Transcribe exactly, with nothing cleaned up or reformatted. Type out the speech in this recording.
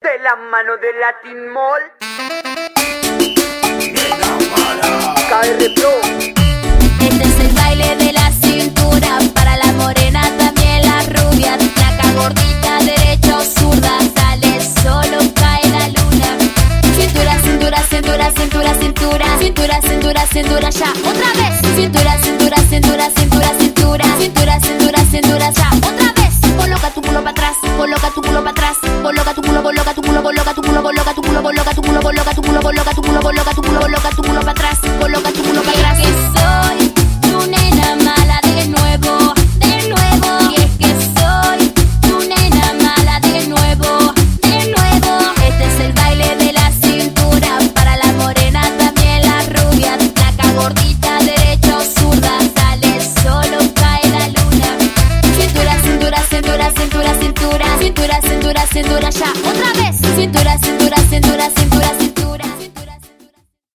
De la mano de Latin Mall. K R Pro. Este es el baile de la cintura, para la morena también la rubia, flaca, gordita, derecha o zurda, sale solo cae la luna. Cintura, cintura, cintura, cintura, cintura, cintura, cintura, cintura, ya, otra vez. Cintura, cintura, cintura, cintura, cintura, cintura, cintura, cintura, ya, otra vez. Coloca tu culo para atrás, coloca tu culo para atrás, coloca tu culo, coloca tu culo, coloca tu culo, coloca tu culo, coloca tu culo, coloca tu culo, coloca tu culo, coloca tu culo, coloca tu culo para atrás, coloca tu